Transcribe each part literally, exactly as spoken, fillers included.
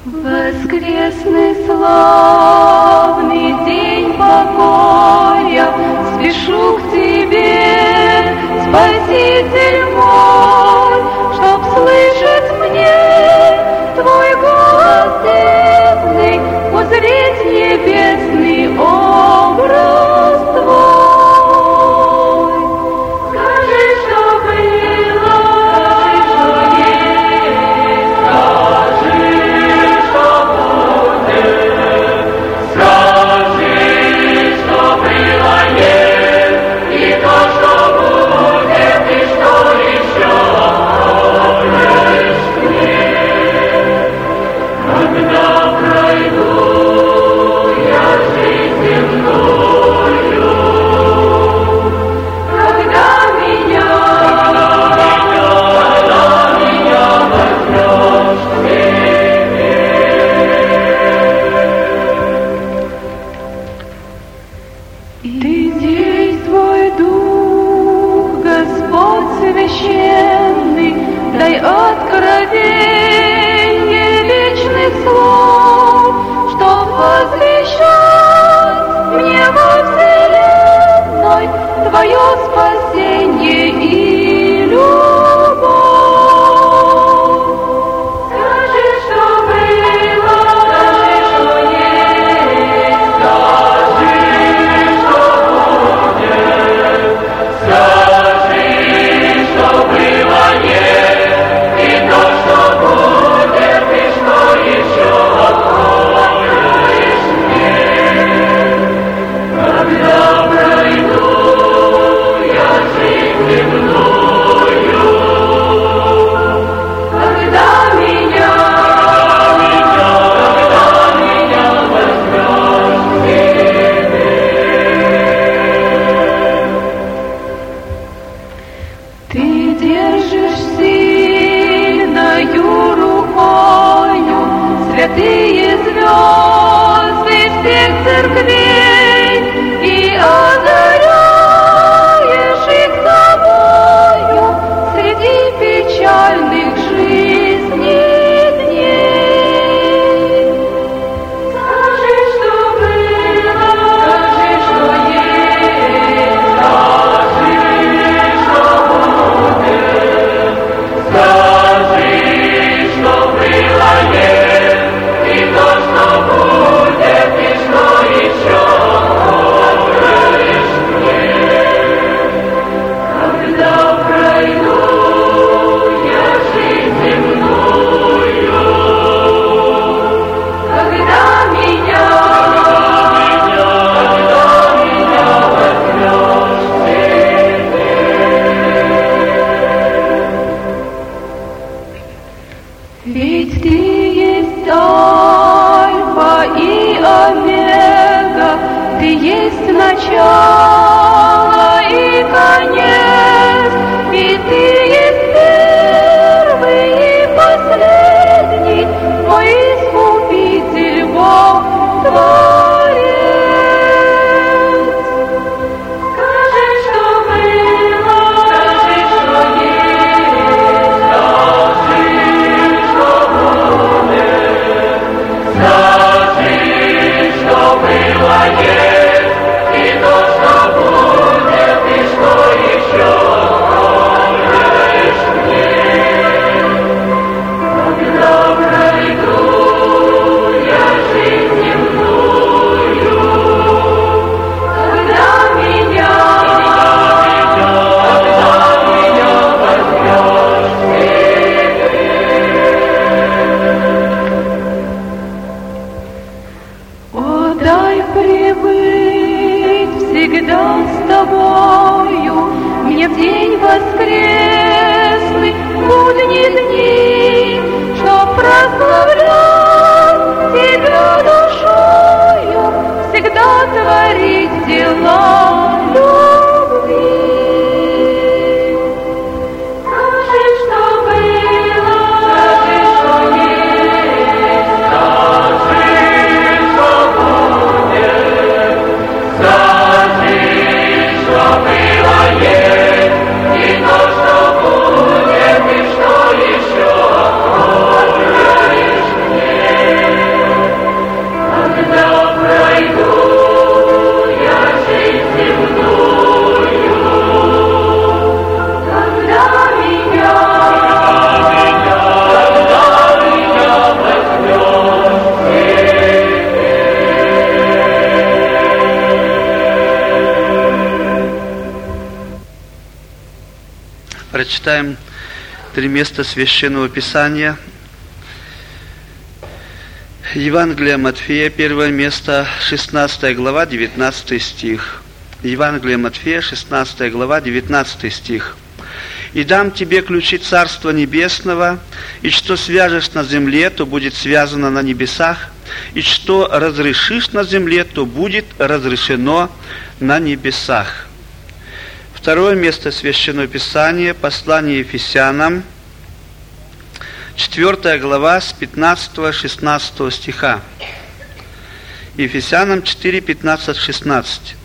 Воскресный славный день покоя, спешу к Тебе, Спаситель мой, чтоб слышать мне Твой голос дивный, узреть небесный образ Твой. Скажи, что было, скажи, что будет, скажи, что было, есть, и то, что будет, и что еще откроешь мне. Когда пройду я жизнь земную, когда меня, когда меня возьмешь к себе. Ты действуй, Дух, Господь священный, дай откровение вечных слов, чтоб возвещать мне во вселенной Твое спасение и любовь. Скажи, что было, скажи, что есть, скажи, что будет, скажи, что было, есть, и то, что будет, и что еще откроешь мне. Когда пройду я жизнь земную, когда меня, когда меня возьмешь к себе. Ты держишь сильною рукою святые звезды всех церквей и озаряешь их собою среди печальных жизней дней. Скажи, что было, скажи, что есть, скажи, что будет, скажи, что было, есть, и то, что будет, и что еще откроешь мне. Когда пройду я жизнь земную, когда меня, когда меня возьмешь к себе. Ведь Ты есть Альфа и Омега, Ты есть начало и конец, и Ты есть первый и последний, мой Искупитель, Бог Творец. Скажи, что было, скажи, что есть, скажи, что будет, скажи, что было, есть, и то, что будет, и что еще прочитаем три места Священного Писания. Евангелие Матфея, первое место, шестнадцатая глава, девятнадцатый стих. Евангелие Матфея, шестнадцатая глава, девятнадцатый стих. «И дам тебе ключи Царства Небесного, и что свяжешь на земле, то будет связано на небесах, и что разрешишь на земле, то будет разрешено на небесах». Второе место Священного Писания, послание Ефесянам, четвёртая глава, с пятнадцатого-шестнадцатого стиха. Ефесянам четыре, пятнадцать, шестнадцать.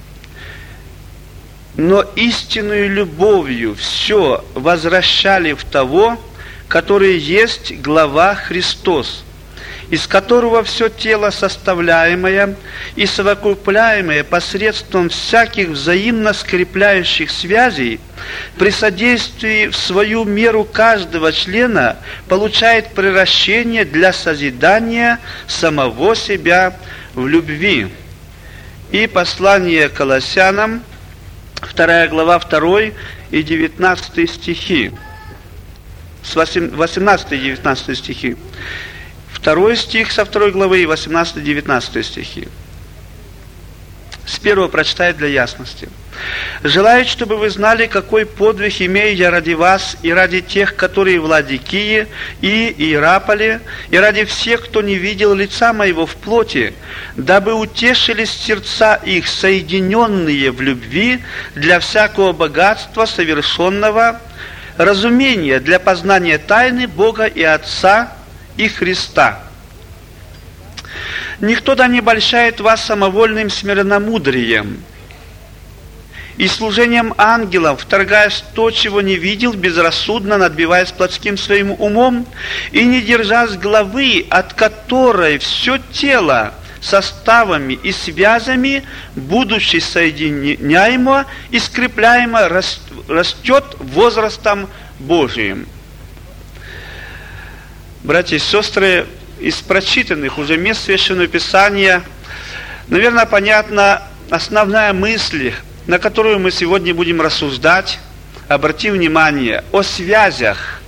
«Но истинную любовью все возвращали в того, который есть глава Христос, из которого все тело составляемое и совокупляемое посредством всяких взаимно скрепляющих связей, при содействии в свою меру каждого члена получает приращение для созидания самого себя в любви». И послание Колоссянам, вторая глава, второй и девятнадцатый стихи, с восемнадцатый и девятнадцатый стихи. Второй стих со второй главы и восемнадцатый-девятнадцатый стихи. С первого прочитаю для ясности. «Желаю, чтобы вы знали, какой подвиг имею я ради вас и ради тех, которые в Ладикии и Иераполе, и ради всех, кто не видел лица моего в плоти, дабы утешились сердца их, соединенные в любви, для всякого богатства совершенного, разумения для познания тайны Бога и Отца и Христа. Никто да не обольщает вас самовольным смиренномудрием и служением ангелов, вторгаясь в то, чего не видел, безрассудно надбиваясь плотским своим умом, и не держась главы, от которой все тело составами и связями, будучи соединяемо и скрепляемо, растет возрастом Божиим». Братья и сестры, из прочитанных уже мест Священного Писания, наверное, понятна основная мысль, на которую мы сегодня будем рассуждать. Обратим внимание о связях.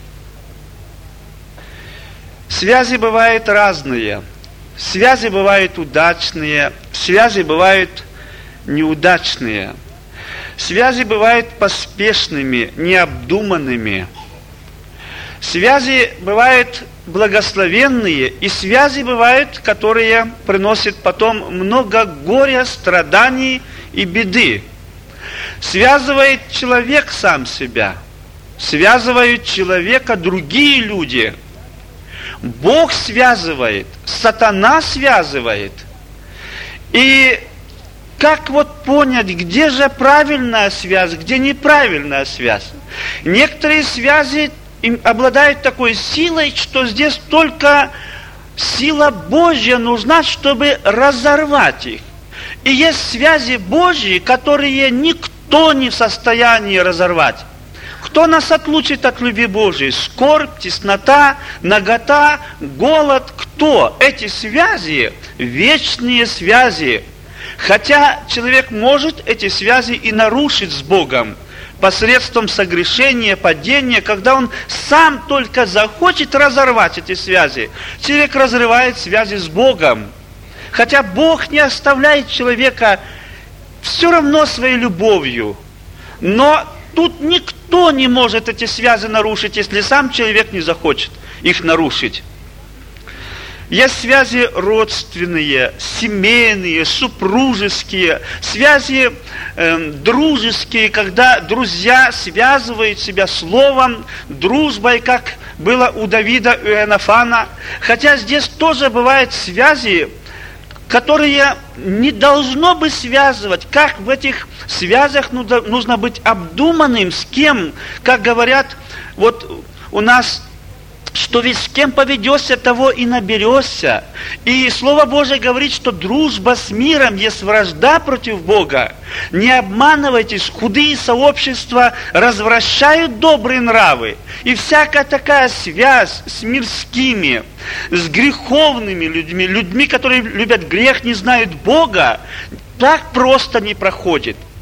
Связи бывают разные. Связи бывают удачные, связи бывают неудачные. Связи бывают поспешными, необдуманными. Связи бывают благословенные, и связи бывают, которые приносят потом много горя, страданий и беды. Связывает человек сам себя, связывают человека другие люди. Бог связывает, сатана связывает. И как вот понять, где же правильная связь, где неправильная связь? Некоторые связи им обладают такой силой, что здесь только сила Божья нужна, чтобы разорвать их. И есть связи Божьи, которые никто не в состоянии разорвать. Кто нас отлучит от любви Божией? Скорбь, теснота, нагота, голод. Кто? Эти связи, вечные связи. Хотя человек может эти связи и нарушить с Богом посредством согрешения, падения, когда он сам только захочет разорвать эти связи. Человек разрывает связи с Богом. Хотя Бог не оставляет человека все равно своей любовью. Но тут никто не может эти связи нарушить, если сам человек не захочет их нарушить. Есть связи родственные, семейные, супружеские, связи э, дружеские, когда друзья связывают себя словом, дружбой, как было у Давида и Иоаннафана. Хотя здесь тоже бывают связи, которые не должно бы связывать. Как в этих связях нужно быть обдуманным, с кем, как говорят, вот у нас, что ведь с кем поведешься, того и наберешься. И Слово Божие говорит, что дружба с миром есть вражда против Бога. Не обманывайтесь, худые сообщества развращают добрые нравы. И всякая такая связь с мирскими, с греховными людьми, людьми, которые любят грех, не знают Бога, так просто не проходит.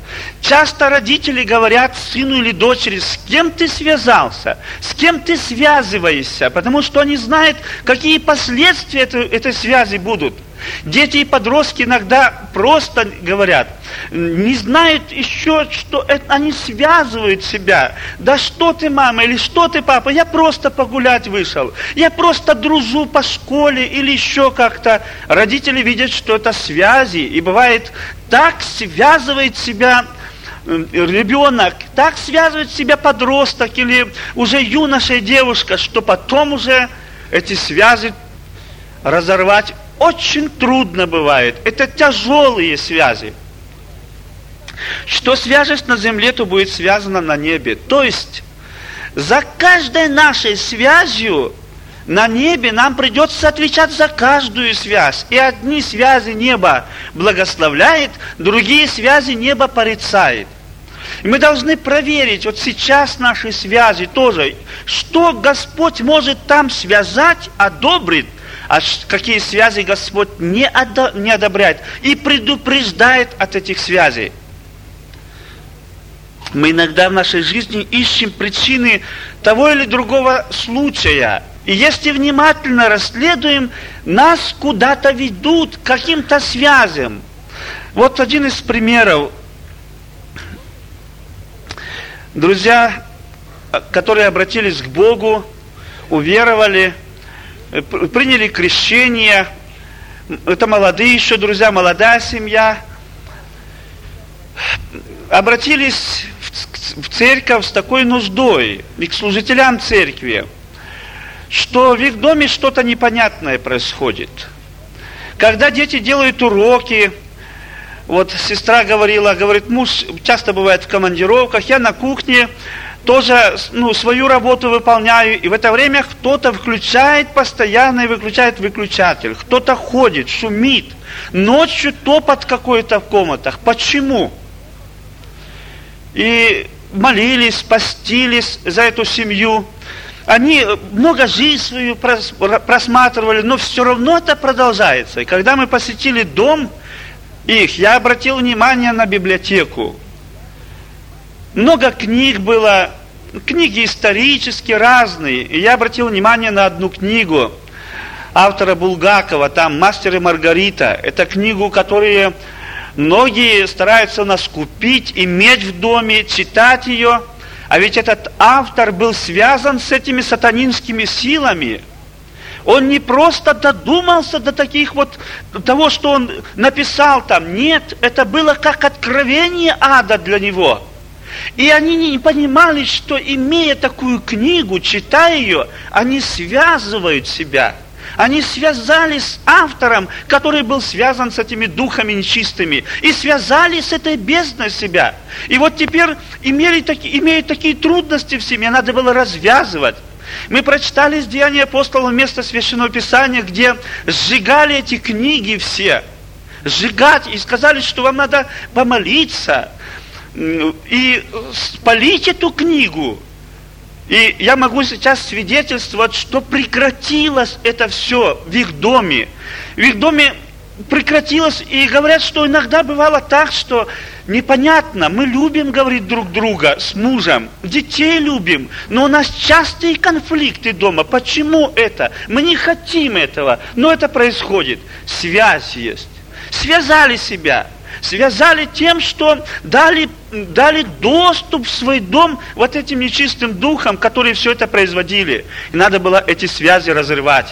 Часто родители говорят сыну или дочери, с кем ты связался, с кем ты связываешься, потому что они знают, какие последствия этой, этой связи будут. Дети и подростки иногда просто говорят, не знают еще, что это, они связывают себя. Да что ты, мама, или что ты, папа, я просто погулять вышел, я просто дружу по школе или еще как-то. Родители видят, что это связи, и бывает, так связывает себя ребенок, так связывает себя подросток или уже юноша и девушка, что потом уже эти связи разорвать очень трудно бывает. Это тяжелые связи. Что свяжешь на земле, то будет связано на небе. То есть, за каждой нашей связью на небе нам придется отвечать за каждую связь. И одни связи небо благословляет, другие связи небо порицает. И мы должны проверить, вот сейчас наши связи тоже, что Господь может там связать, одобрит, а какие связи Господь не одобряет и предупреждает от этих связей. Мы иногда в нашей жизни ищем причины того или другого случая. И если внимательно расследуем, нас куда-то ведут, к каким-то связям. Вот один из примеров. Друзья, которые обратились к Богу, уверовали, приняли крещение. Это молодые еще друзья, молодая семья. Обратились в церковь с такой нуждой и к служителям церкви, что в их доме что-то непонятное происходит. Когда дети делают уроки, вот сестра говорила, говорит, муж часто бывает в командировках, я на кухне тоже ну, свою работу выполняю, и в это время кто-то включает постоянно и выключает выключатель, кто-то ходит, шумит, ночью топот какой-то в комнатах. Почему? И молились, постились за эту семью. Они много жизнь свою просматривали, но все равно это продолжается. И когда мы посетили дом их, я обратил внимание на библиотеку. Много книг было, книги исторические, разные. И я обратил внимание на одну книгу автора Булгакова, там «Мастер и Маргарита». Это книгу, которую многие стараются нас купить, иметь в доме, читать ее. А ведь этот автор был связан с этими сатанинскими силами. Он не просто додумался до таких вот, того, что он написал там. Нет, это было как откровение ада для него. И они не понимали, что, имея такую книгу, читая ее, они связывают себя. Они связались с автором, который был связан с этими духами нечистыми, и связали с этой бездной себя. И вот теперь имели таки, имеют такие трудности в семье, надо было развязывать. Мы прочитали из Деяний апостолов место Священного Писания, где сжигали эти книги все. Сжигать, и сказали, что вам надо помолиться и спалить эту книгу. И я могу сейчас свидетельствовать, что прекратилось это все в их доме. В их доме прекратилось, и говорят, что иногда бывало так, что непонятно, мы любим, говорит, друг друга с мужем, детей любим, но у нас частые конфликты дома. Почему это? Мы не хотим этого, но это происходит. Связь есть. Связали себя. Связали тем, что дали, дали доступ в свой дом вот этим нечистым духам, которые все это производили. И надо было эти связи разрывать.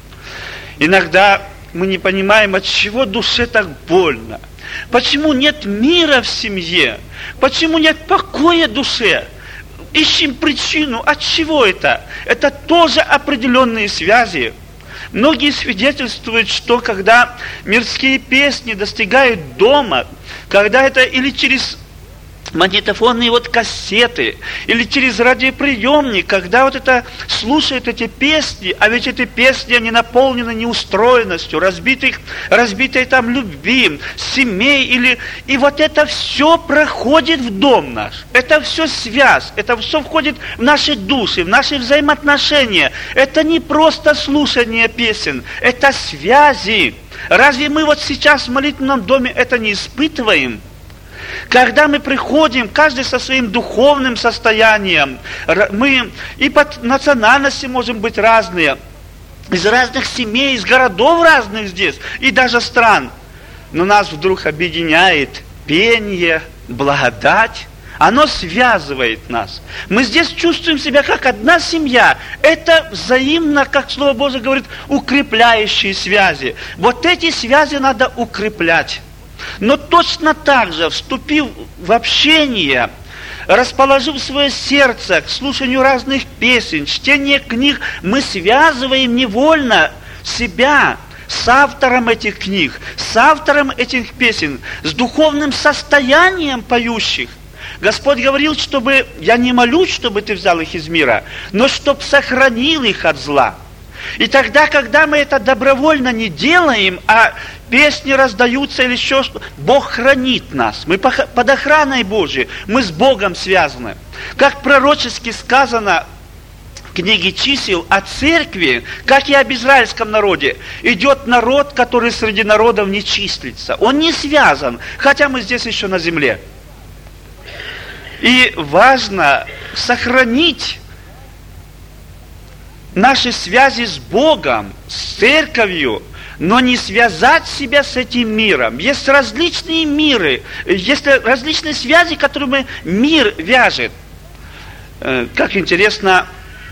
Иногда мы не понимаем, от чего душе так больно. Почему нет мира в семье? Почему нет покоя душе? Ищем причину, от чего это? Это тоже определенные связи. Многие свидетельствуют, что когда мирские песни достигают дома, когда это или через магнитофонные вот кассеты, или через радиоприемник, когда вот это слушают эти песни, а ведь эти песни, они наполнены неустроенностью, разбитых, разбитой там любви, семей, или, и вот это все проходит в дом наш, это все связь, это все входит в наши души, в наши взаимоотношения, это не просто слушание песен, это связи. Разве мы вот сейчас в молитвенном доме это не испытываем? Когда мы приходим, каждый со своим духовным состоянием, мы и по национальности можем быть разные, из разных семей, из городов разных здесь, и даже стран. Но нас вдруг объединяет пение, благодать. Оно связывает нас. Мы здесь чувствуем себя как одна семья. Это взаимно, как Слово Божие говорит, укрепляющие связи. Вот эти связи надо укреплять. Но точно так же, вступив в общение, расположив свое сердце к слушанию разных песен, чтению книг, мы связываем невольно себя с автором этих книг, с автором этих песен, с духовным состоянием поющих. Господь говорил, чтобы я не молюсь, чтобы ты взял их из мира, но чтоб сохранил их от зла. И тогда, когда мы это добровольно не делаем, а песни раздаются или еще что, Бог хранит нас. Мы под охраной Божией, мы с Богом связаны. Как пророчески сказано в книге Чисел о церкви, как и об израильском народе, идет народ, который среди народов не числится. Он не связан, хотя мы здесь еще на земле. И важно сохранить наши связи с Богом, с церковью, но не связать себя с этим миром. Есть различные миры, есть различные связи, которыми мир вяжет. Как интересно,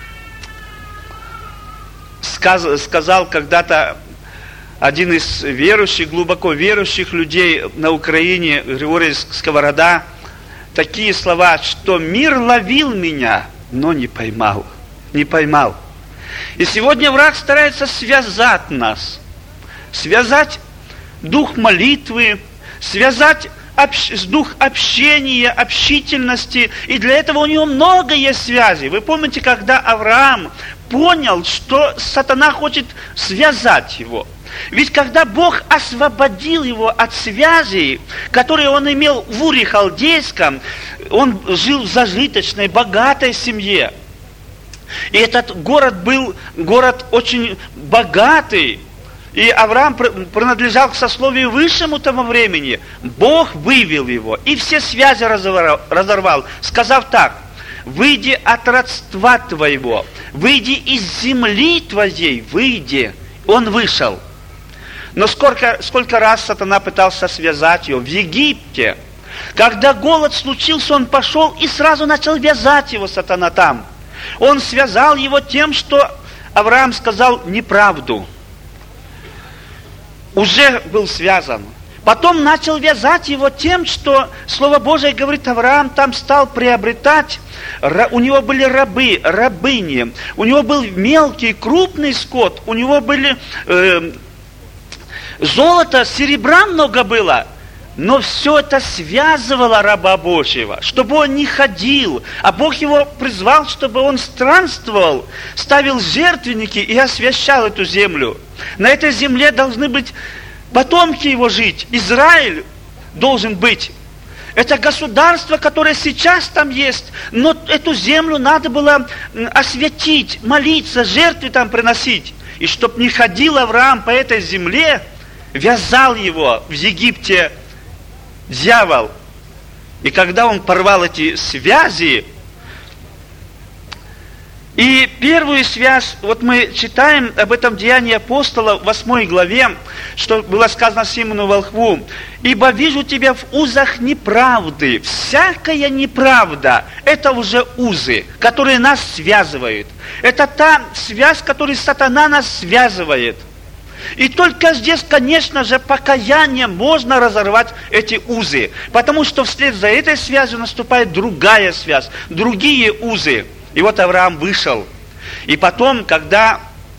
сказал когда-то один из верующих, глубоко верующих людей на Украине, Григорий Сковорода, такие слова, что мир ловил меня, но не поймал. Не поймал. И сегодня враг старается связать нас. Связать дух молитвы, связать общ... дух общения, общительности. И для этого у него много есть связей. Вы помните, когда Авраам понял, что сатана хочет связать его. Ведь когда Бог освободил его от связей, которые он имел в Уре Халдейском, он жил в зажиточной, богатой семье. И этот город был город очень богатый. И Авраам принадлежал к сословию высшему тому времени. Бог вывел его и все связи разорвал, сказав так: «Выйди от родства твоего, выйди из земли твоей, выйди». Он вышел. Но сколько, сколько раз сатана пытался связать его в Египте. Когда голод случился, он пошел и сразу начал вязать его, сатана, там. Он связал его тем, что Авраам сказал неправду. Уже был связан. Потом начал вязать его тем, что Слово Божие говорит, Авраам там стал приобретать, у него были рабы, рабыни, у него был мелкий, крупный скот, у него были э, золото, серебра много было. Но все это связывало раба Божьего, чтобы он не ходил, а Бог его призвал, чтобы он странствовал, ставил жертвенники и освящал эту землю. На этой земле должны быть потомки его жить. Израиль должен быть. Это государство, которое сейчас там есть, но эту землю надо было осветить, молиться, жертвы там приносить. И чтоб не ходил Авраам по этой земле, вязал его в Египте дьявол. И когда он порвал эти связи, и первую связь, вот мы читаем об этом Деянии апостола в восьмой главе, что было сказано Симону Волхву: «Ибо вижу тебя в узах неправды». Всякая неправда – это уже узы, которые нас связывают. Это та связь, которой сатана нас связывает. И только здесь, конечно же, покаянием можно разорвать эти узы. Потому что вслед за этой связью наступает другая связь, другие узы. И вот Авраам вышел. И потом, когда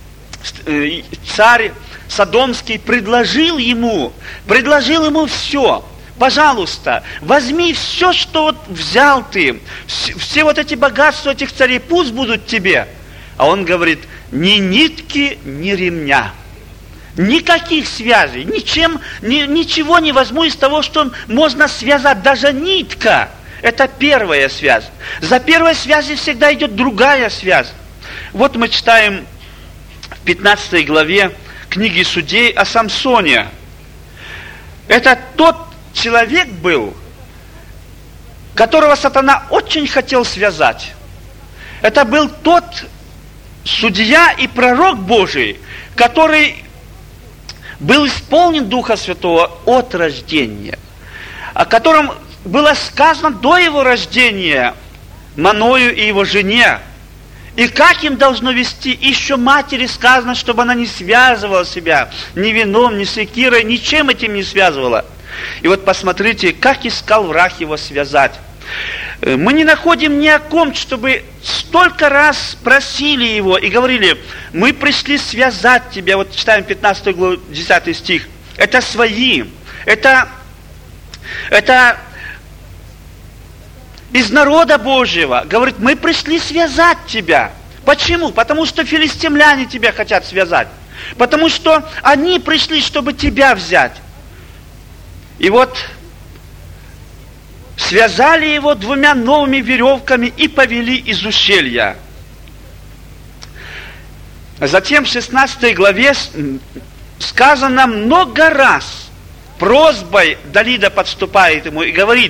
царь Содомский предложил ему, предложил ему все. Пожалуйста, возьми все, что вот взял ты, все вот эти богатства этих царей, пусть будут тебе. А он говорит: ни нитки, ни ремня. Никаких связей, ничем, ни, ничего не возьму из того, что можно связать, даже нитка. Это первая связь. За первой связью всегда идет другая связь. Вот мы читаем в пятнадцатой главе книги Судей о Самсоне. Это тот человек был, которого сатана очень хотел связать. Это был тот судья и пророк Божий, который был исполнен Духа Святого от рождения, о котором было сказано до его рождения Маною и его жене. И как им должно вести, еще матери сказано, чтобы она не связывала себя ни вином, ни секирой, ничем этим не связывала. И вот посмотрите, как искал враг его связать. Мы не находим ни о ком, чтобы столько раз просили его и говорили: мы пришли связать тебя. Вот читаем пятнадцатую главу, десятый стих. Это свои, это, это из народа Божьего. Говорит, мы пришли связать тебя. Почему? Потому что филистимляне тебя хотят связать. Потому что они пришли, чтобы тебя взять. И вот связали его двумя новыми веревками и повели из ущелья. Затем в шестнадцатой главе сказано много раз, просьбой Далида подступает ему и говорит: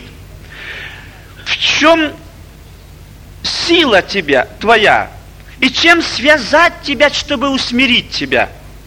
в чем сила тебя, твоя, и чем связать тебя, чтобы усмирить тебя?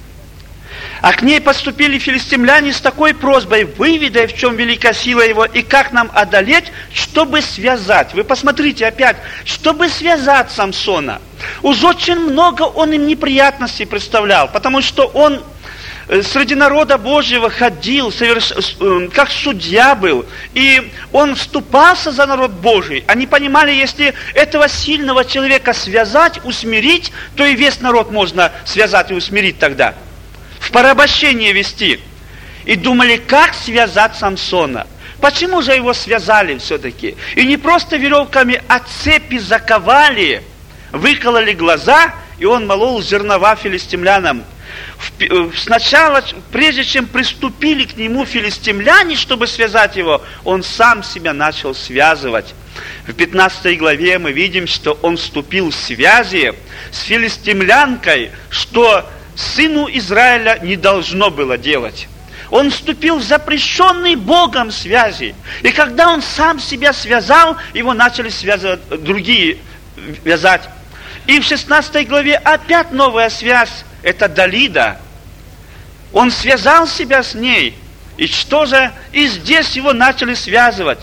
А к ней подступили филистимляне с такой просьбой: выведай, в чем велика сила его, и как нам одолеть, чтобы связать. Вы посмотрите опять, чтобы связать Самсона. Уж очень много он им неприятностей представлял, потому что он среди народа Божьего ходил, соверш... как судья был, и он вступался за народ Божий. Они понимали, если этого сильного человека связать, усмирить, то и весь народ можно связать и усмирить тогда. В порабощение вести. И думали, как связать Самсона. Почему же его связали все-таки? И не просто веревками, а цепи заковали, выкололи глаза, и он молол зернова филистимлянам. Сначала, прежде чем приступили к нему филистимляне, чтобы связать его, он сам себя начал связывать. В пятнадцатой главе мы видим, что он вступил в связи с филистимлянкой, что сыну Израиля не должно было делать. Он вступил в запрещенные Богом связи. И когда он сам себя связал, его начали связывать другие, вязать. И в шестнадцатой главе опять новая связь. Это Далида. Он связал себя с ней. И что же? И здесь его начали связывать.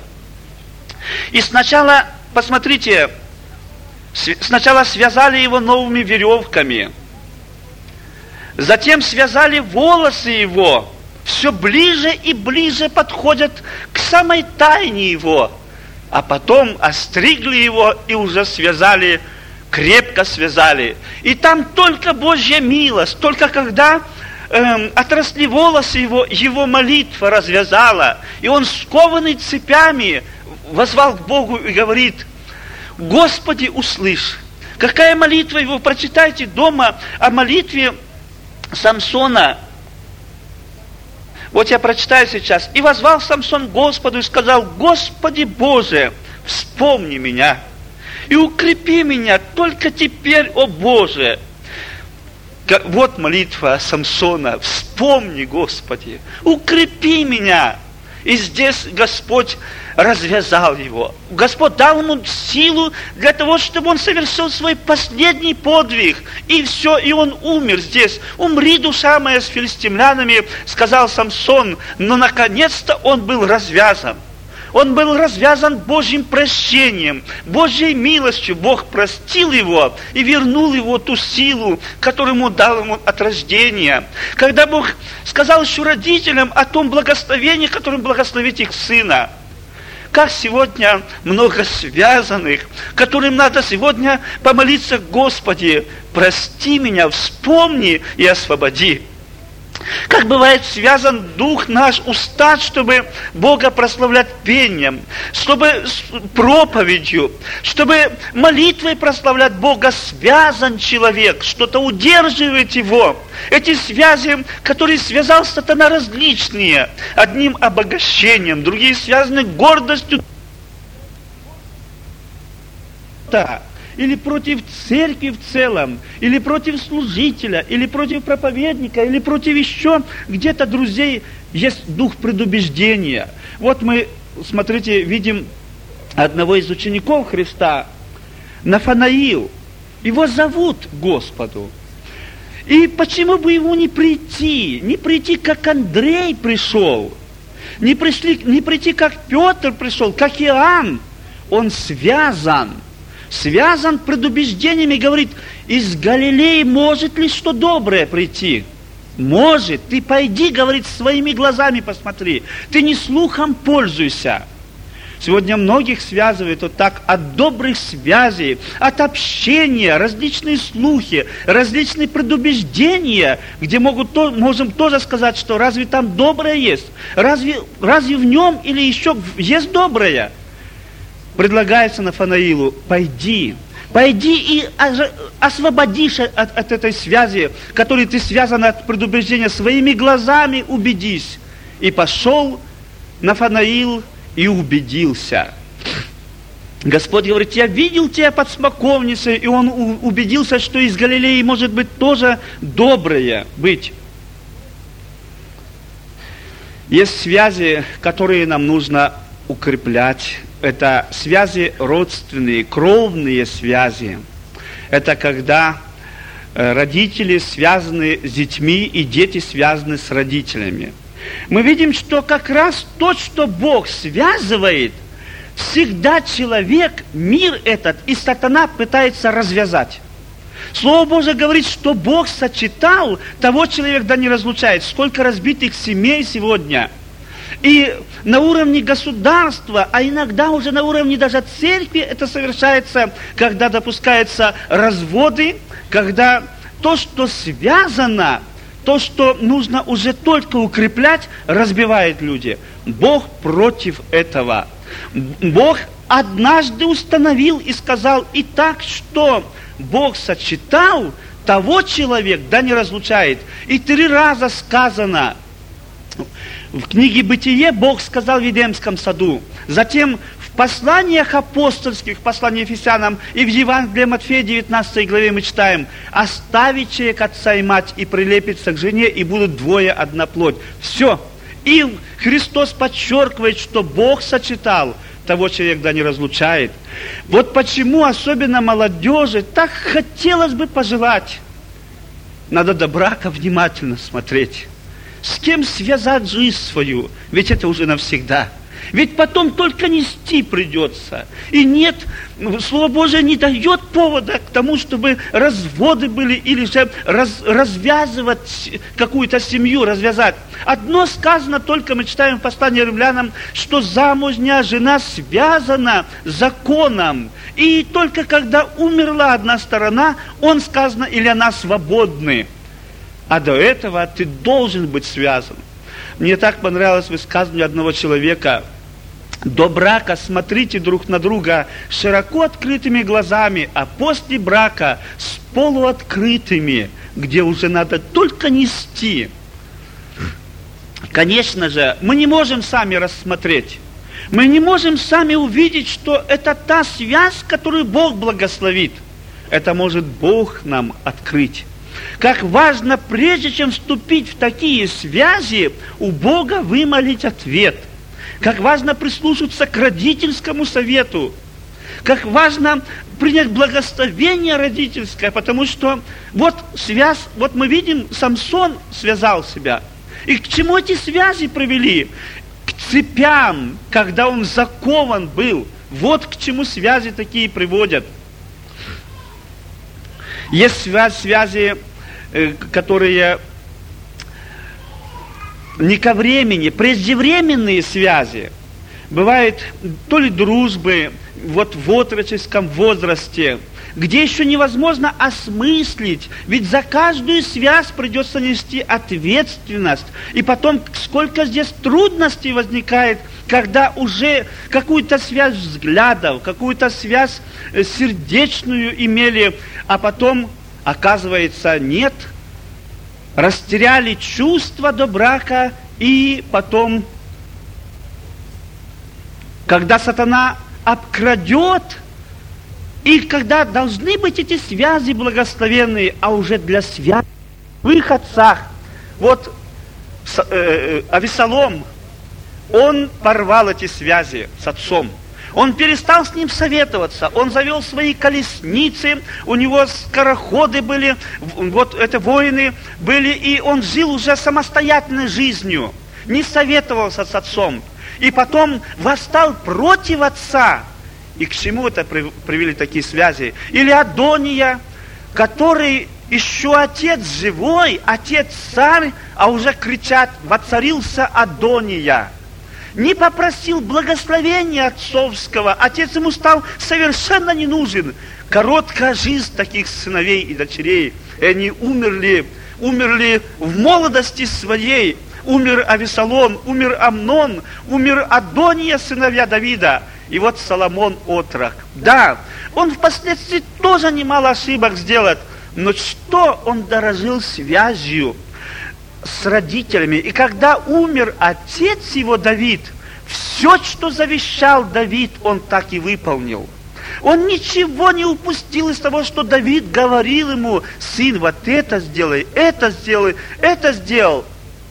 И сначала, посмотрите, сначала связали его новыми веревками. Затем связали волосы его. Все ближе и ближе подходят к самой тайне его. А потом остригли его и уже связали, крепко связали. И там только Божья милость, только когда эм, отросли волосы его, его молитва развязала. И он, скованный цепями, воззвал к Богу и говорит: Господи, услышь. Какая молитва его? Прочитайте дома о молитве Самсона. Вот я прочитаю сейчас. «И воззвал Самсон Господу и сказал: Господи Боже, вспомни меня и укрепи меня только теперь, о Боже». Вот молитва Самсона. Вспомни, Господи, укрепи меня. И здесь Господь развязал его. Господь дал ему силу для того, чтобы он совершил свой последний подвиг. И все, и он умер здесь. «Умри, душа моя, с филистимлянами», сказал Самсон. Но наконец-то он был развязан. Он был развязан Божьим прощением, Божьей милостью. Бог простил его и вернул его ту силу, которую ему дал ему от рождения. Когда Бог сказал еще родителям о том благословении, которым благословить их сына. Как сегодня много связанных, которым надо сегодня помолиться: Господи, прости меня, вспомни и освободи. Как бывает связан дух наш, устат, чтобы Бога прославлять пением, чтобы проповедью, чтобы молитвой прославлять Бога, связан человек, что-то удерживает его. Эти связи, которые связал сатана, различные. Одним обогащением, другие связаны гордостью. Или против церкви в целом, или против служителя, или против проповедника, или против еще где-то друзей. Есть дух предубеждения. Вот мы, смотрите, видим одного из учеников Христа, Нафанаил. Его зовут Господу. И почему бы ему не прийти? Не прийти, как Андрей пришел. Не, пришли, не прийти, как Петр пришел, как Иоанн. Он связан. Связан предубеждениями, говорит, из Галилеи может ли что доброе прийти? Может. Ты пойди, говорит, своими глазами посмотри. Ты не слухом пользуйся. Сегодня многих связывает вот так от добрых связей, от общения, различные слухи, различные предубеждения, где могут, то, можем тоже сказать, что разве там доброе есть? Разве, разве в нем или еще есть доброе? Предлагается Нафанаилу, пойди, пойди и освободишь от, от этой связи, которой ты связан от предубеждения, своими глазами убедись. И пошел Нафанаил и убедился. Господь говорит, я видел тебя под смоковницей, и он убедился, что из Галилеи может быть тоже доброе быть. Есть связи, которые нам нужно укреплять. Это связи родственные, кровные связи. Это когда родители связаны с детьми, и дети связаны с родителями. Мы видим, что как раз то, что Бог связывает, всегда человек, мир этот и сатана пытается развязать. Слово Божие говорит, что Бог сочетал, того человек да не разлучает. Сколько разбитых семей сегодня. И на уровне государства, а иногда уже на уровне даже церкви это совершается, когда допускаются разводы, когда то, что связано, то, что нужно уже только укреплять, разбивает люди. Бог против этого. Бог однажды установил и сказал, и так, что Бог сочетал, того человек да не разлучает. И три раза сказано, в книге «Бытие» Бог сказал в Едемском саду, затем в посланиях апостольских, в послании Ефесянам и в Евангелии Матфея девятнадцатой главе мы читаем, «Оставит человек отца и мать, и прилепится к жене, и будут двое одна плоть». Все. И Христос подчеркивает, что Бог сочетал, того человек да не разлучает. Вот почему особенно молодежи так хотелось бы пожелать. Надо до брака внимательно смотреть. С кем связать жизнь свою? Ведь это уже навсегда. Ведь потом только нести придется. И нет, Слово Божие не дает повода к тому, чтобы разводы были, или же раз, развязывать какую-то семью, развязать. Одно сказано, только мы читаем в послании Римлянам, что замужняя жена связана законом. И только когда умерла одна сторона, он сказано, или она свободны. А до этого ты должен быть связан. Мне так понравилось высказывание одного человека. До брака смотрите друг на друга широко открытыми глазами, а после брака с полуоткрытыми, где уже надо только нести. Конечно же, мы не можем сами рассмотреть. Мы не можем сами увидеть, что это та связь, которую Бог благословит. Это может Бог нам открыть. Как важно, прежде чем вступить в такие связи, у Бога вымолить ответ. Как важно прислушаться к родительскому совету. Как важно принять благословение родительское, потому что вот связь, вот мы видим, Самсон связал себя. И к чему эти связи привели? К цепям, когда он закован был. Вот к чему связи такие приводят. Есть связь, связи, которые не ко времени, преждевременные связи. Бывает то ли дружбы вот в отроческом возрасте, где еще невозможно осмыслить, ведь за каждую связь придется нести ответственность. И потом, сколько здесь трудностей возникает, когда уже какую-то связь взглядов, какую-то связь сердечную имели, а потом, оказывается, нет, растеряли чувства до брака, и потом, когда сатана обкрадет, и когда должны быть эти связи благословенные, а уже для связи в их отцах, вот э, Авесолом, он порвал эти связи с отцом. Он перестал с ним советоваться, он завел свои колесницы, у него скороходы были, вот это воины были, и он жил уже самостоятельной жизнью, не советовался с отцом. И потом восстал против отца. И к чему это привели такие связи? Или Адония, который еще отец живой, отец царь, а уже кричат: воцарился Адония. Не попросил благословения отцовского, отец ему стал совершенно не нужен. Короткая жизнь таких сыновей и дочерей. И они умерли, умерли в молодости своей. Умер Авесолом, умер Амнон, умер Адония, сыновья Давида. И вот Соломон отрок. Да, он впоследствии тоже немало ошибок сделал, но что он дорожил связью с родителями. И когда умер отец его Давид, все, что завещал Давид, он так и выполнил. Он ничего не упустил из того, что Давид говорил ему: сын, вот это сделай, это сделай, это сделал.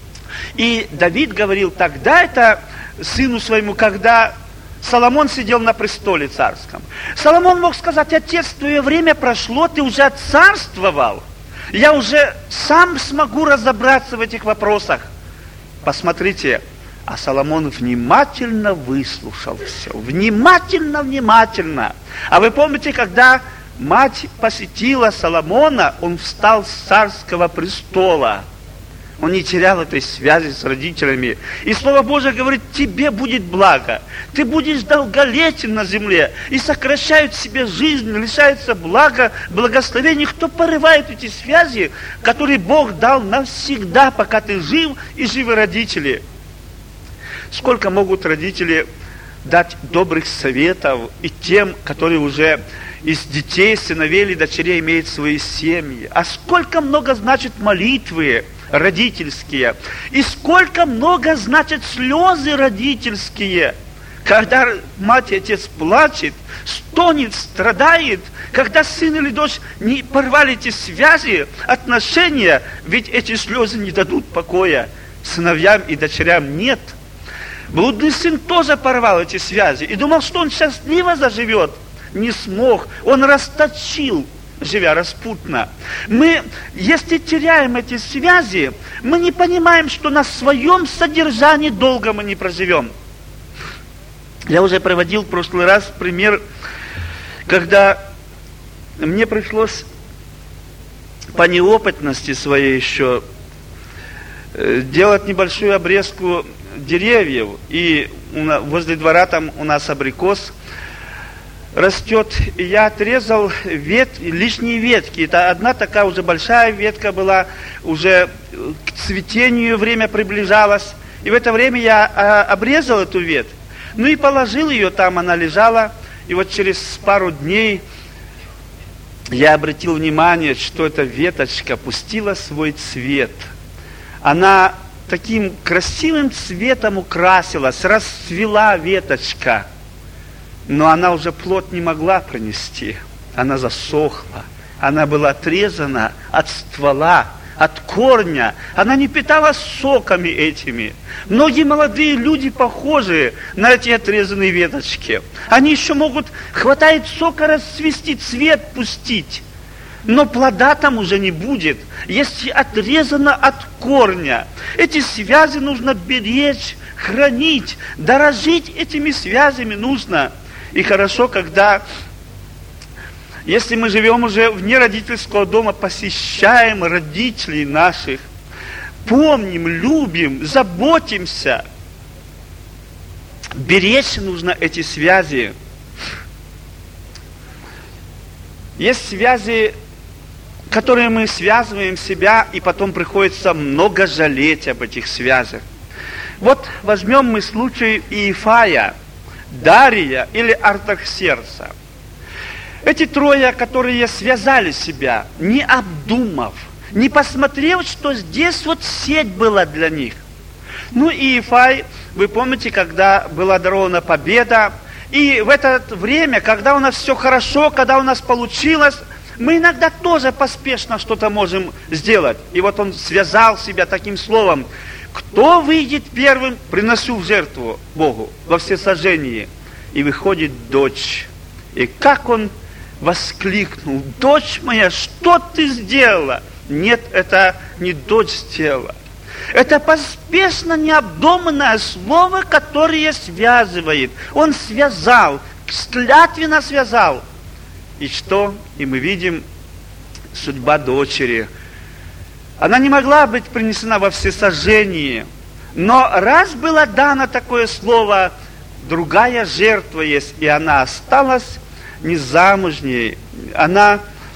И Давид говорил тогда это сыну своему, когда Соломон сидел на престоле царском. Соломон мог сказать: отец, твое время прошло, ты уже царствовал. Я уже сам смогу разобраться в этих вопросах. Посмотрите, а Соломон внимательно выслушал все. Внимательно, внимательно. А вы помните, когда мать посетила Соломона, он встал с царского престола. Он не терял этой связи с родителями. И Слово Божие говорит: тебе будет благо. Ты будешь долголетен на земле. И сокращают себе жизнь, лишается блага, благословений. Кто порывает эти связи, которые Бог дал навсегда, пока ты жив и живы родители? Сколько могут родители дать добрых советов и тем, которые уже из детей, сыновей или дочерей имеют свои семьи. А сколько много значит молитвы родительские. И сколько много значит слезы родительские. Когда мать и отец плачет, стонет, страдает, когда сын или дочь не порвали эти связи, отношения, ведь эти слезы не дадут покоя сыновьям и дочерям. Нет. Блудный сын тоже порвал эти связи и думал, что он счастливо заживет. Не смог. Он расточил, живя распутно. Мы, если теряем эти связи, мы не понимаем, что на своем содержании долго мы не проживем. Я уже приводил в прошлый раз пример, когда мне пришлось по неопытности своей еще делать небольшую обрезку деревьев. И возле двора там у нас абрикос растет, и я отрезал вет, лишние ветки. Это одна такая уже большая ветка была, уже к цветению время приближалось. И в это время я а, обрезал эту ветку, ну и положил ее там, она лежала. И вот через пару дней я обратил внимание, что эта веточка пустила свой цвет. Она таким красивым цветом украсилась, расцвела веточка. Но она уже плод не могла пронести. Она засохла. Она была отрезана от ствола, от корня. Она не питалась соками этими. Многие молодые люди похожи на эти отрезанные веточки. Они еще могут, хватает сока, расцвести, цвет пустить. Но плода там уже не будет, если отрезано от корня. Эти связи нужно беречь, хранить, дорожить этими связями нужно. И хорошо, когда, если мы живем уже вне родительского дома, посещаем родителей наших, помним, любим, заботимся. Беречь нужно эти связи. Есть связи, которые мы связываем себя, и потом приходится много жалеть об этих связях. Вот возьмем мы случай Иефая, Дария или Артахсеркса. Эти трое, которые связали себя, не обдумав, не посмотрев, что здесь вот сеть была для них. Ну и Иефай, вы помните, когда была дарована победа, и в это время, когда у нас все хорошо, когда у нас получилось, мы иногда тоже поспешно что-то можем сделать. И вот он связал себя таким словом: кто выйдет первым, приношу в жертву Богу во всесожжении. и выходит дочь. И как он воскликнул: «Дочь моя, что ты сделала?» Нет, это не дочь сделала. Это поспешно необдуманное слово, которое связывает. Он связал, клятвенно связал. И что? И мы видим судьба дочери. Она не могла быть принесена во всесожжение. Но раз было дано такое слово, другая жертва есть, и она осталась незамужней. Она,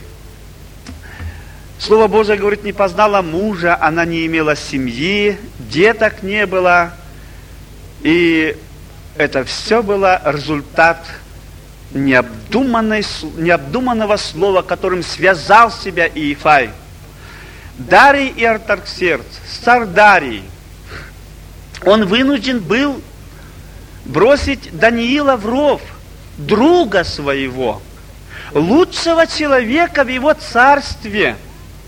Слово Божие говорит, не познала мужа, она не имела семьи, деток не было. И это все было результат необдуманной, необдуманного слова, которым связал себя Иефай. Дарий и Артаксеркс, царь Дарий, он вынужден был бросить Даниила в ров, друга своего, лучшего человека в его царстве,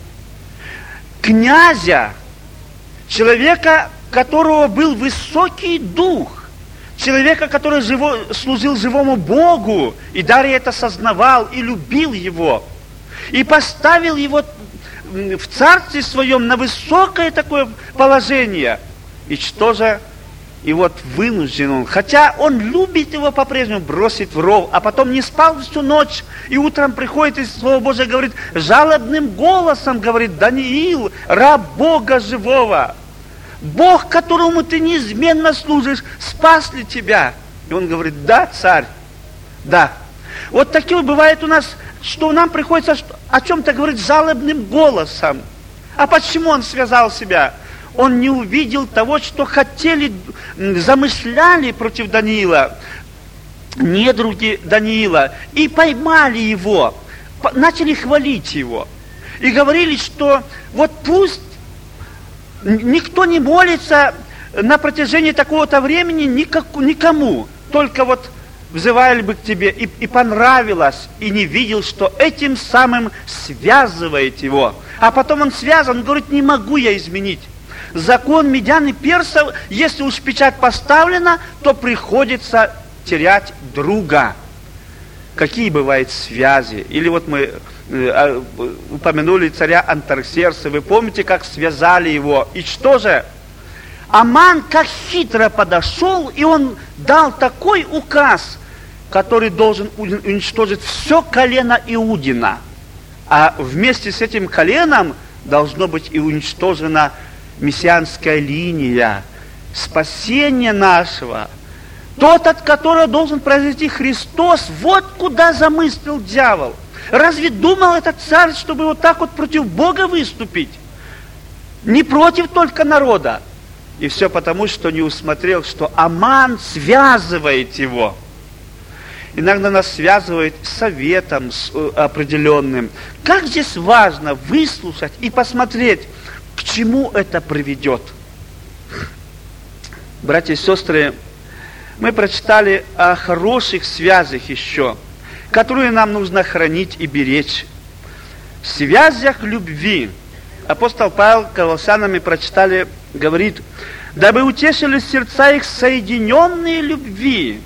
князя, человека, которого был высокий дух, человека, который живо, служил живому Богу, и Дарий это сознавал и любил его, и поставил его в царстве своем на высокое такое положение. И что же? И вот вынужден он, хотя он любит его по-прежнему, бросить в ров, а потом не спал всю ночь, и утром приходит, и Слово Божие говорит, жалобным голосом говорит: «Даниил, раб Бога живого, Бог, которому ты неизменно служишь, спас ли тебя?» И он говорит: «Да, царь, да». Вот такое бывает у нас, что нам приходится о чем-то говорить жалобным голосом. А почему он связал себя? Он не увидел того, что хотели, замышляли против Даниила, недруги Даниила, и поймали его, начали хвалить его. И говорили, что вот пусть никто не молится на протяжении такого-то времени никому, только вот взывали бы к тебе, и, и понравилось, и не видел, что этим самым связывает его. А потом он связан, он говорит: не могу я изменить. Закон медян и персов, если уж печать поставлена, то приходится терять друга. Какие бывают связи? Или вот мы э, упомянули царя Артаксеркса, вы помните, как связали его? И что же? Аман как хитро подошел, и он дал такой указ, который должен уничтожить все колено Иудина. А вместе с этим коленом должно быть и уничтожена мессианская линия спасения нашего. Тот, от которого должен произойти Христос, вот куда замыслил дьявол. Разве думал этот царь, чтобы вот так вот против Бога выступить? Не против только народа. И все потому, что не усмотрел, что Аман связывает его. Иногда нас связывает советом определенным. Как здесь важно выслушать и посмотреть, к чему это приведет. Братья и сестры, мы прочитали о хороших связях еще, которые нам нужно хранить и беречь. В связях любви. Апостол Павел Колоссянам прочитали, говорит: дабы утешили сердца их соединенные любви.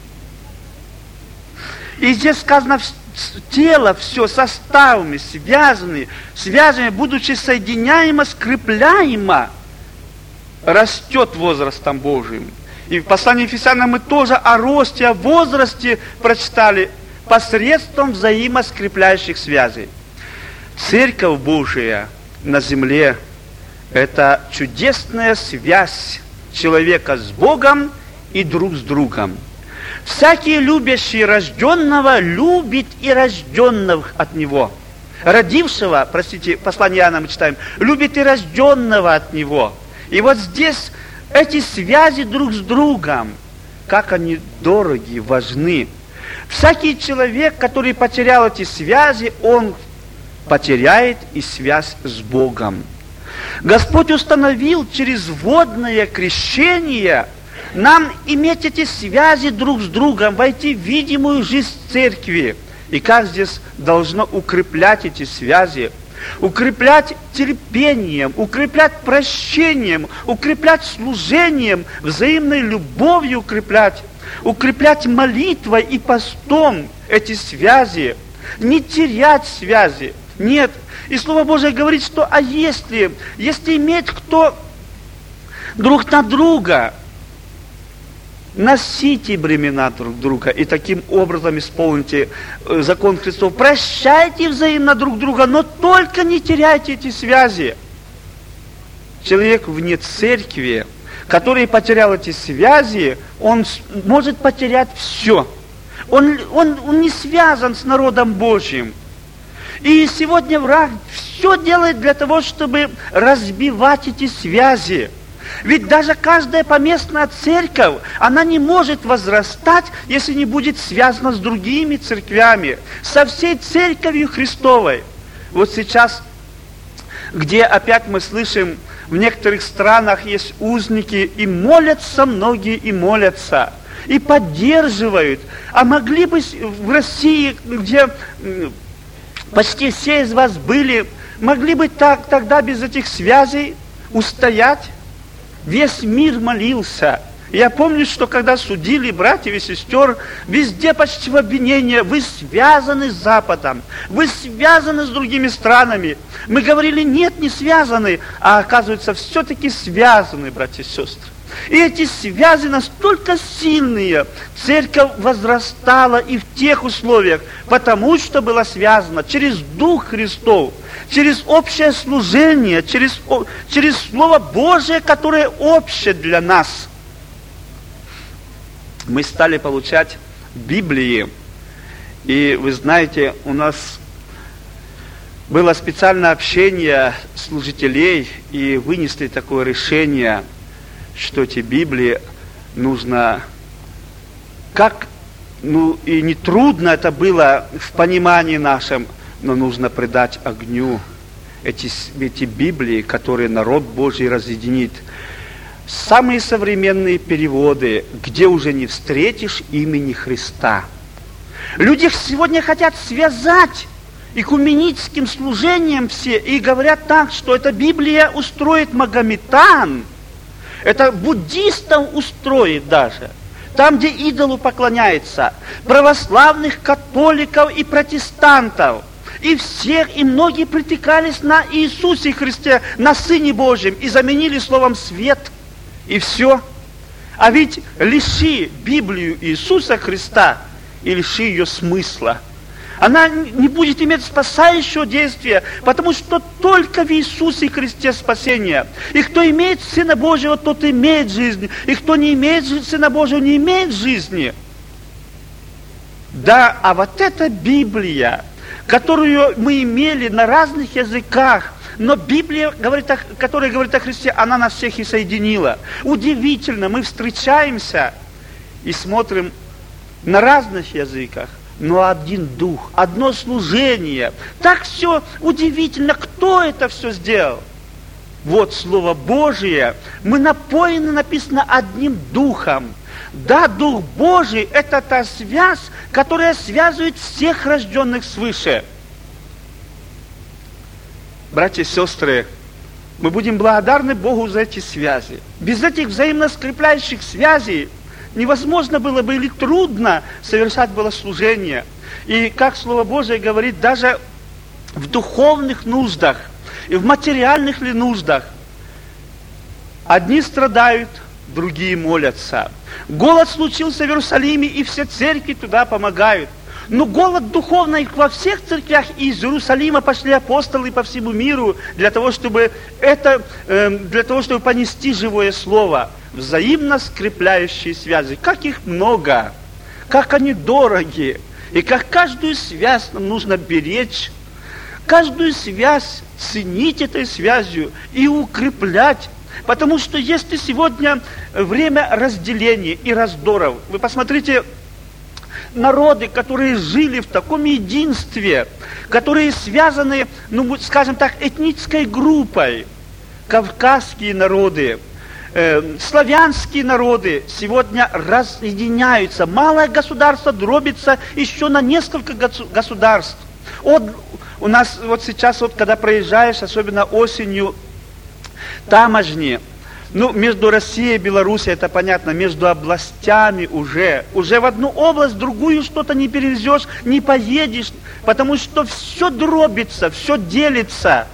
И здесь сказано, тело все составами связаны, связаны, будучи соединяемо, скрепляемо, растет возрастом Божиим. И в послании Ефесянам мы тоже о росте, о возрасте прочитали посредством взаимоскрепляющих связей. Церковь Божия на земле – это чудесная связь человека с Богом и друг с другом. Всякий любящий рожденного любит и рожденных от него. Родившего, простите, послание Иоанна мы читаем, любит и рожденного от него. И вот здесь эти связи друг с другом, как они дороги, важны. Всякий человек, который потерял эти связи, он потеряет и связь с Богом. Господь установил через водное крещение нам иметь эти связи друг с другом, войти в видимую жизнь церкви. И как здесь должно укреплять эти связи? укреплять терпением, укреплять прощением, укреплять служением, взаимной любовью укреплять, укреплять молитвой и постом эти связи, не терять связи. Нет. И Слово Божие говорит, что а если, если иметь кто друг на друга, носите бремена друг друга и таким образом исполните закон Христов. Прощайте взаимно друг друга, но только не теряйте эти связи. Человек вне церкви, который потерял эти связи, он может потерять все. Он, он, он не связан с народом Божьим. И сегодня враг все делает для того, чтобы разбивать эти связи. Ведь даже каждая поместная церковь, она не может возрастать, если не будет связана с другими церквями, со всей церковью Христовой. Вот сейчас, где опять мы слышим, в некоторых странах есть узники, и молятся многие, и молятся, и поддерживают. А могли бы в России, где почти все из вас были, могли бы так тогда без этих связей устоять? Весь мир молился. Я помню, что когда судили братьев и сестер, везде почти в обвинении: вы связаны с Западом, вы связаны с другими странами. Мы говорили: нет, не связаны, а оказывается, все-таки связаны, братья и сестры. И эти связи настолько сильные, церковь возрастала и в тех условиях, потому что была связана через Дух Христов, через общее служение, через, через Слово Божие, которое общее для нас. Мы стали получать Библии, и вы знаете, у нас было специальное общение служителей, и вынесли такое решение, что эти Библии нужно, как, ну и не трудно это было в понимании нашем, но нужно предать огню эти, эти Библии, которые народ Божий разъединит. Самые современные переводы, где уже не встретишь имени Христа. Люди сегодня хотят связать экуменическим служением все, и говорят так, что эта Библия устроит магометан, это буддистам устроит даже, там, где идолу поклоняется, православных, католиков и протестантов. И всех, и многие притекались на Иисусе Христе, на Сыне Божьем, и заменили словом «свет», и все. А ведь лиши Библию Иисуса Христа и лиши ее смысла, она не будет иметь спасающего действия, потому что только в Иисусе Христе спасение. И кто имеет Сына Божьего, тот имеет жизнь. И кто не имеет Сына Божьего, не имеет жизни. Да, а вот эта Библия, которую мы имели на разных языках, но Библия, говорит о, которая говорит о Христе, она нас всех и соединила. Удивительно, мы встречаемся и смотрим на разных языках, но один дух, одно служение. Так все удивительно. Кто это все сделал? Вот Слово Божие. Мы напоены, написано, одним духом. Да, Дух Божий – это та связь, которая связывает всех рожденных свыше. Братья и сестры, мы будем благодарны Богу за эти связи. Без этих взаимно скрепляющих связей невозможно было бы или трудно совершать было служение. И как Слово Божие говорит, даже в духовных нуждах и в материальных ли нуждах одни страдают, другие молятся. Голод случился в Иерусалиме, и все церкви туда помогают. Но голод духовный во всех церквях, и из Иерусалима пошли апостолы по всему миру для того, чтобы это, для того, чтобы понести живое слово. Взаимно скрепляющие связи. Как их много, как они дороги, и как каждую связь нам нужно беречь, каждую связь ценить этой связью и укреплять. Потому что если сегодня время разделения и раздоров, вы посмотрите, народы, которые жили в таком единстве, которые связаны, ну, скажем так, этнической группой, кавказские народы, э, славянские народы сегодня разъединяются. Малое государство дробится еще на несколько государств. От, У нас вот сейчас, вот, когда проезжаешь, особенно осенью, таможни, ну, между Россией и Белоруссией, это понятно, между областями уже, уже в одну область, в другую что-то не перевезешь, не поедешь, потому что все дробится, все делится.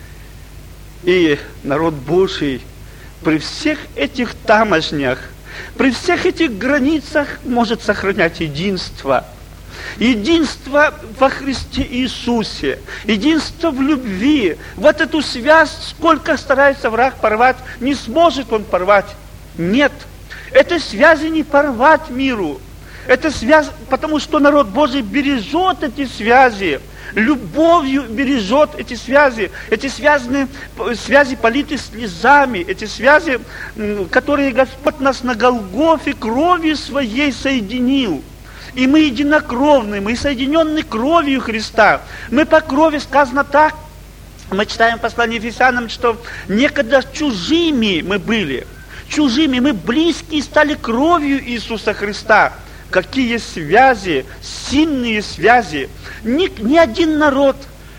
И народ Божий при всех этих таможнях, при всех этих границах может сохранять единство. Единство во Христе Иисусе, единство в любви. Вот эту связь, сколько старается враг порвать, не сможет он порвать. Нет, этой связи не порвать миру. Это связь, потому что народ Божий бережет эти связи, любовью бережет эти связи, эти связаны, связи политы слезами, эти связи, которые Господь нас на Голгофе кровью своей соединил. И мы единокровны, мы соединены кровью Христа. Мы по крови, сказано так, мы читаем в послании Ефесянам, что некогда чужими мы были, чужими, мы близкие стали кровью Иисуса Христа. Какие связи, сильные связи. Ни, ни один народ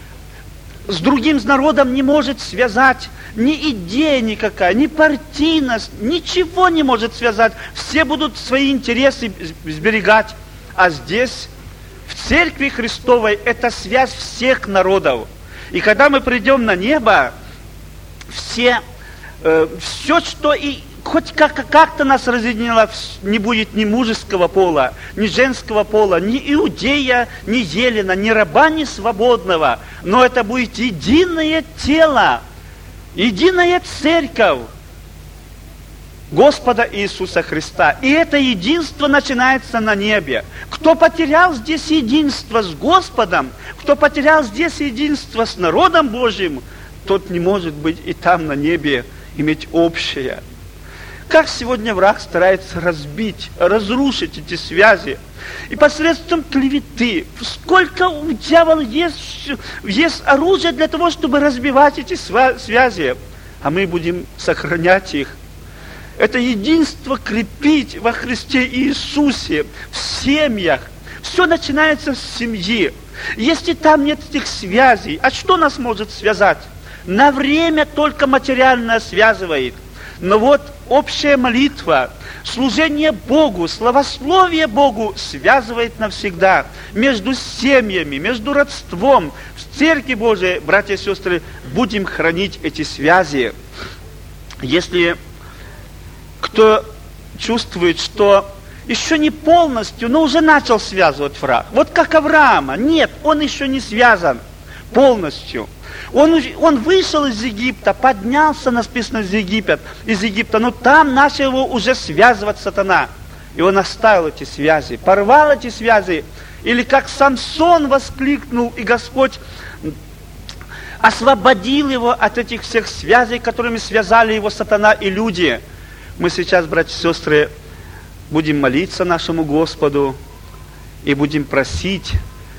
с другим народом не может связать, ни идея никакая, ни партийность, ничего не может связать. Все будут свои интересы сберегать. А здесь, в Церкви Христовой, это связь всех народов. И когда мы придем на небо, все, э, все, что и хоть как- как-то нас разъединило, не будет ни мужеского пола, ни женского пола, ни иудея, ни елена, ни раба, ни свободного. Но это будет единое тело, единая церковь Господа Иисуса Христа. И это единство начинается на небе. Кто потерял здесь единство с Господом, кто потерял здесь единство с народом Божьим, тот не может быть и там на небе иметь общее. Как сегодня враг старается разбить, разрушить эти связи. И посредством клеветы. Сколько у дьявола есть, есть оружие для того, чтобы разбивать эти связи. А мы будем сохранять их. Это единство крепить во Христе Иисусе, в семьях. Все начинается с семьи. Если там нет этих связей, а что нас может связать? На время только материальное связывает. Но вот общая молитва, служение Богу, славословие Богу связывает навсегда. Между семьями, между родством. В Церкви Божией, братья и сестры, будем хранить эти связи. Если кто чувствует, что еще не полностью, но уже начал связывать враг. Вот как Авраама. Нет, он еще не связан полностью. Он, он вышел из Египта, поднялся, написано, из Египта, из Египта, но там начал его уже связывать сатана. И он оставил эти связи, порвал эти связи. Или как Самсон воскликнул, и Господь освободил его от этих всех связей, которыми связали его сатана и люди. Мы сейчас, братья и сестры, будем молиться нашему Господу и будем просить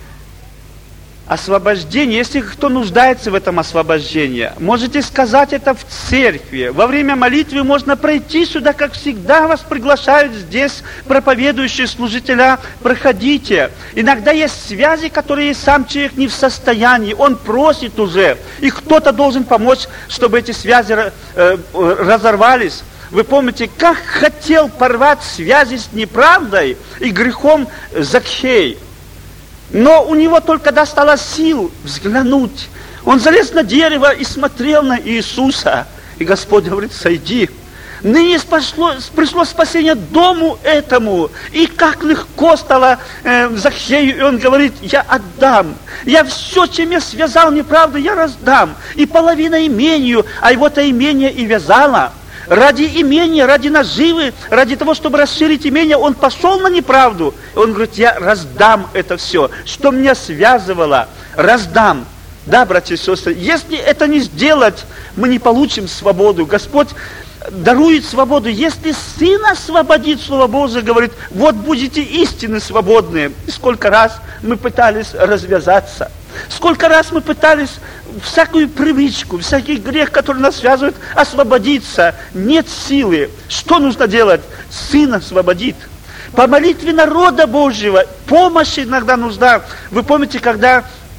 освобождения. Если кто нуждается в этом освобождении, можете сказать это в церкви. Во время молитвы можно пройти сюда, как всегда вас приглашают здесь проповедующие служителя. Проходите. Иногда есть связи, которые сам человек не в состоянии. Он просит уже, и кто-то должен помочь, чтобы эти связи э, разорвались. Вы помните, как хотел порвать связи с неправдой и грехом Закхей. Но у него только достало сил взглянуть. Он залез на дерево и смотрел на Иисуса. И Господь говорит: сойди. Ныне пришло, пришло спасение дому этому. И как легко стало э, Закхею. И он говорит: я отдам. Я все, чем я связал неправду, я раздам. И половина имению, а его-то имение и вязало. Ради имения, ради наживы, ради того, чтобы расширить имение, он пошел на неправду. И он говорит: я раздам это все, что меня связывало, раздам. Да, братья и сестры, если это не сделать, мы не получим свободу. Господь дарует свободу. Если Сын освободит, Слово Божие говорит: вот будете истинно свободные. И сколько раз мы пытались развязаться. Сколько раз мы пытались всякую привычку, всякий грех, который нас связывает, освободиться. Нет силы. Что нужно делать? Сын освободит. По молитве народа Божьего помощь иногда нужна. Вы помните, когда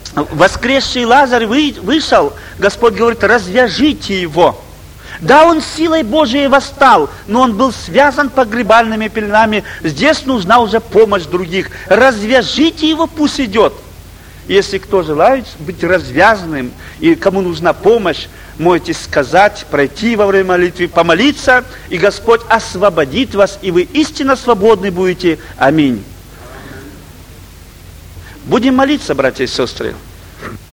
воскресший Лазарь вы, вышел, Господь говорит, развяжите его. Да, он силой Божией восстал, но он был связан погребальными пеленами. Здесь нужна уже помощь других. Развяжите его, пусть идет. Если кто желает быть развязанным, и кому нужна помощь, можете сказать, пройти во время молитвы, помолиться, и Господь освободит вас, и вы истинно свободны будете. Аминь. Будем молиться, братья и сестры.